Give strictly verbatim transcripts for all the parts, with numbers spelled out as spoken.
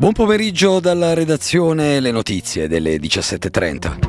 Buon pomeriggio dalla redazione, le notizie delle diciassette e trenta.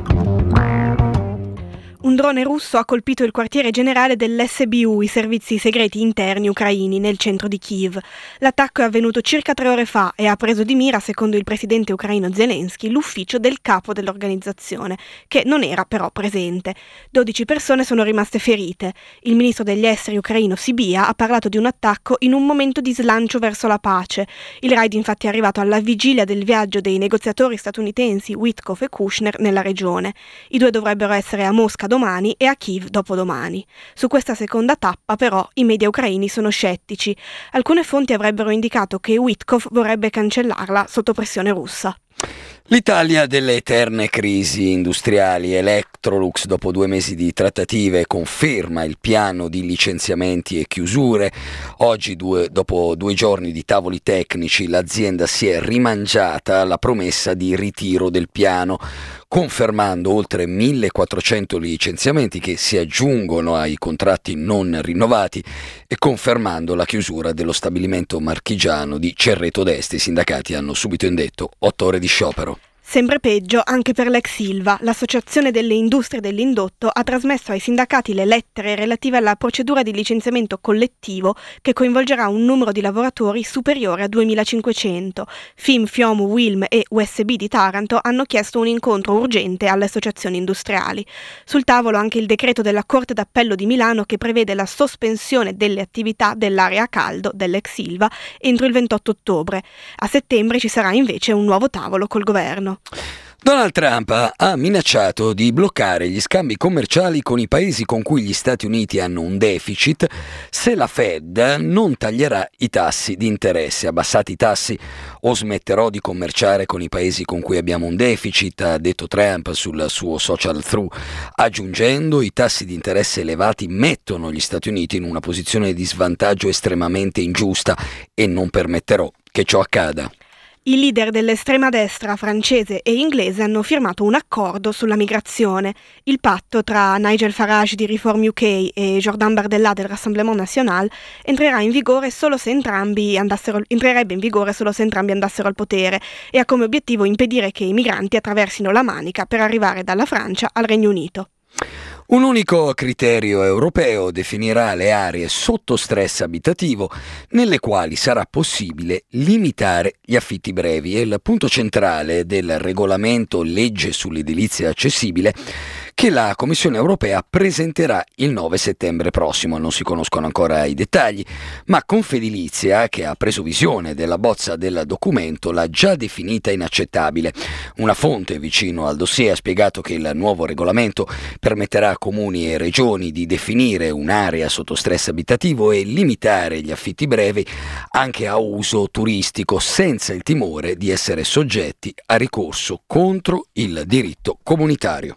Un drone russo ha colpito il quartiere generale dell'S B U, i servizi segreti interni ucraini, nel centro di Kiev. L'attacco è avvenuto circa tre ore fa e ha preso di mira, secondo il presidente ucraino Zelensky, l'ufficio del capo dell'organizzazione, che non era però presente. dodici persone sono rimaste ferite. Il ministro degli esteri ucraino Sibia ha parlato di un attacco in un momento di slancio verso la pace. Il raid infatti è arrivato alla vigilia del viaggio dei negoziatori statunitensi Witkoff e Kushner nella regione. I due dovrebbero essere a Mosca domani e a Kiev dopodomani. Su questa seconda tappa però i media ucraini sono scettici. Alcune fonti avrebbero indicato che Witkoff vorrebbe cancellarla sotto pressione russa. L'Italia delle eterne crisi industriali. Electrolux, dopo due mesi di trattative, conferma il piano di licenziamenti e chiusure. Oggi, due, dopo due giorni di tavoli tecnici, l'azienda si è rimangiata la promessa di ritiro del piano, confermando oltre millequattrocento licenziamenti che si aggiungono ai contratti non rinnovati e confermando la chiusura dello stabilimento marchigiano di Cerreto d'Este. I sindacati hanno subito indetto otto ore di sciopero. Sempre peggio anche per l'ex Ilva. L'associazione delle industrie dell'indotto ha trasmesso ai sindacati le lettere relative alla procedura di licenziamento collettivo che coinvolgerà un numero di lavoratori superiore a duemilacinquecento. F I M, Fiomu, Wilm e U S B di Taranto hanno chiesto un incontro urgente alle associazioni industriali. Sul tavolo anche il decreto della Corte d'Appello di Milano che prevede la sospensione delle attività dell'area a caldo dell'ex Ilva entro il ventotto ottobre. A settembre ci sarà invece un nuovo tavolo col governo. Donald Trump ha minacciato di bloccare gli scambi commerciali con i paesi con cui gli Stati Uniti hanno un deficit se la Fed non taglierà i tassi di interesse. Abbassati i tassi o smetterò di commerciare con i paesi con cui abbiamo un deficit, ha detto Trump sul suo social through, aggiungendo: i tassi di interesse elevati mettono gli Stati Uniti in una posizione di svantaggio estremamente ingiusta e non permetterò che ciò accada. I leader dell'estrema destra francese e inglese hanno firmato un accordo sulla migrazione. Il patto tra Nigel Farage di Reform U K e Jordan Bardella del Rassemblement National entrerà in vigore solo se entrambi andassero, entrerebbe in vigore solo se entrambi andassero al potere e ha come obiettivo impedire che i migranti attraversino la Manica per arrivare dalla Francia al Regno Unito. Un unico criterio europeo definirà le aree sotto stress abitativo nelle quali sarà possibile limitare gli affitti brevi. È il punto centrale del regolamento legge sull'edilizia accessibile che la Commissione europea presenterà il nove settembre prossimo. Non si conoscono ancora i dettagli, ma Confedilizia, che ha preso visione della bozza del documento, l'ha già definita inaccettabile. Una fonte vicino al dossier ha spiegato che il nuovo regolamento permetterà a comuni e regioni di definire un'area sotto stress abitativo e limitare gli affitti brevi anche a uso turistico, senza il timore di essere soggetti a ricorso contro il diritto comunitario.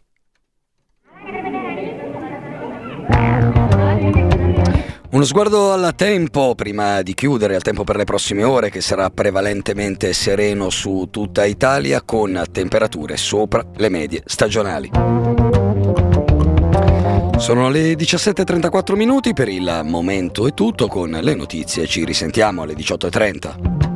Uno sguardo al tempo prima di chiudere, al tempo per le prossime ore, che sarà prevalentemente sereno su tutta Italia con temperature sopra le medie stagionali. Sono le diciassette e trentaquattro minuti, per il momento è tutto. Con le notizie ci risentiamo alle diciotto e trenta.